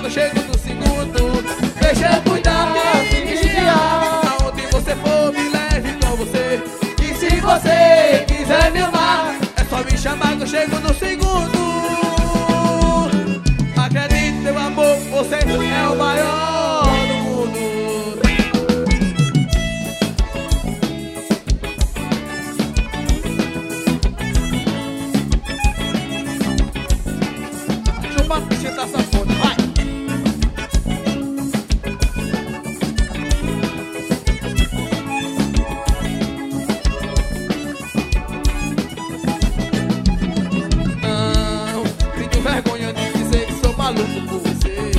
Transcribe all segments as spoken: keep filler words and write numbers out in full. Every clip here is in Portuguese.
chamado, chego no segundo. Deixa eu cuidar e vigiar. Aonde você for, me leve com você. E se você quiser me amar, é só me chamar que eu chego no segundo. Acredite, meu amor, você é o maior do mundo. Chupa, senta essa foda, vai! Não, sinto vergonha de dizer que sou maluco por você.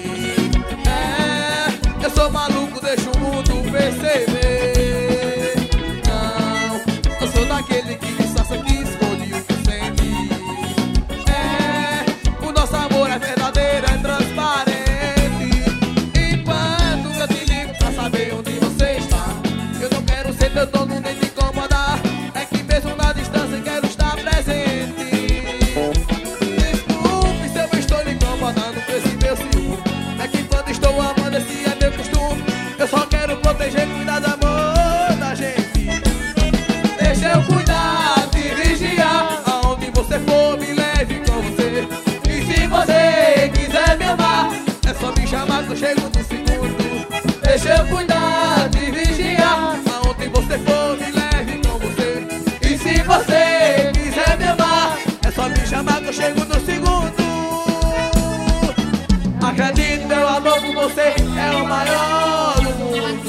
É, eu sou maluco, deixa o mundo perceber. Não, eu sou daquele que disfarça, que esconde o que sente. É, o nosso amor é verdadeiro, é transparente. Enquanto eu te ligo pra saber onde você está, eu não quero ser teu dono nem te incomodar. É que mesmo na distância quero estar presente. Desculpe se eu estou lhe incomodando com esse meu ciúme. É que quando estou amando, esse é meu costume. Eu só quero proteger, cuidar do amor da gente. Deixa eu cuidar, te vigiar. Aonde você for, me leve com você. E se você quiser me amar, é só me chamar que eu chego no segundo. Deixa eu cuidar, te vigiar. Aonde você for, me leve com você. E se você quiser me amar, é só me chamar que eu chego no segundo. Acredite, meu amor por você é o maior do mundo.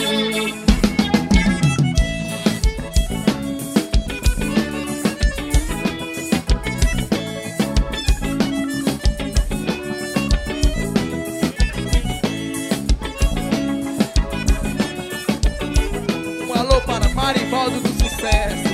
Um alô para Marivaldo do Sucesso.